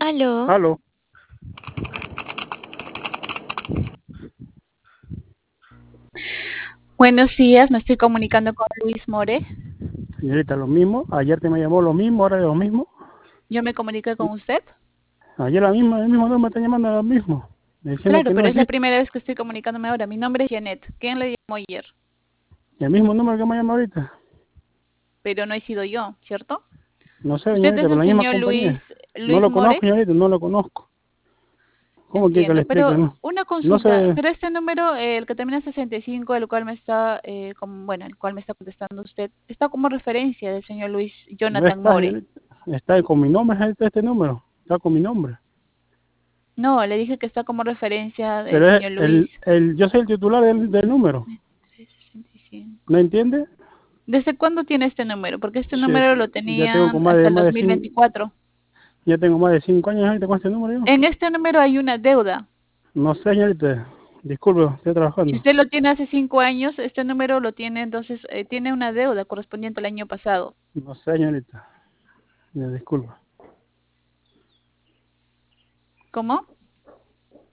Aló, Aló, buenos días, me estoy comunicando con Luis More. señorita, lo mismo. Ayer te me llamó lo mismo, ahora es lo mismo. Yo me comuniqué con usted. Ayer la misma, el mismo no me está llamando lo mismo. Diciendo Claro, que no pero es la existe. primera vez que estoy comunicándome ahora. Mi nombre es Janet. ¿Quién le llamó ayer? El mismo número que me llama ahorita. Pero no he sido yo, ¿cierto? No sé, Usted señorita, es pero el la misma señor compañía. No Luis lo conozco, More. señorita, no lo conozco. ¿Cómo quiere que le Entiendo, explique? pero No, una no consulta. sé, Pero este número, el que termina en 65, el cual me está, bueno, el cual me está contestando usted, está como referencia del señor Luis no Jonathan está, More. señorita. Está con mi nombre, este número. Está con mi nombre. No, le dije que está como referencia del Pero es señor Luis. yo soy el titular del número. 65. ¿No entiende? ¿Desde cuándo tiene este número? Porque este Che, número lo ya tengo tenía con hasta el más dos de mil cinco, veinticuatro. ya tengo más de 5 años ahorita con este número yo. En este número hay una deuda. No sé, señorita. Disculpe, estoy Si trabajando. usted lo tiene hace 5 años, este número lo tiene, entonces tiene una deuda correspondiente al año pasado. No sé, señorita. Me disculpa. ¿Cómo?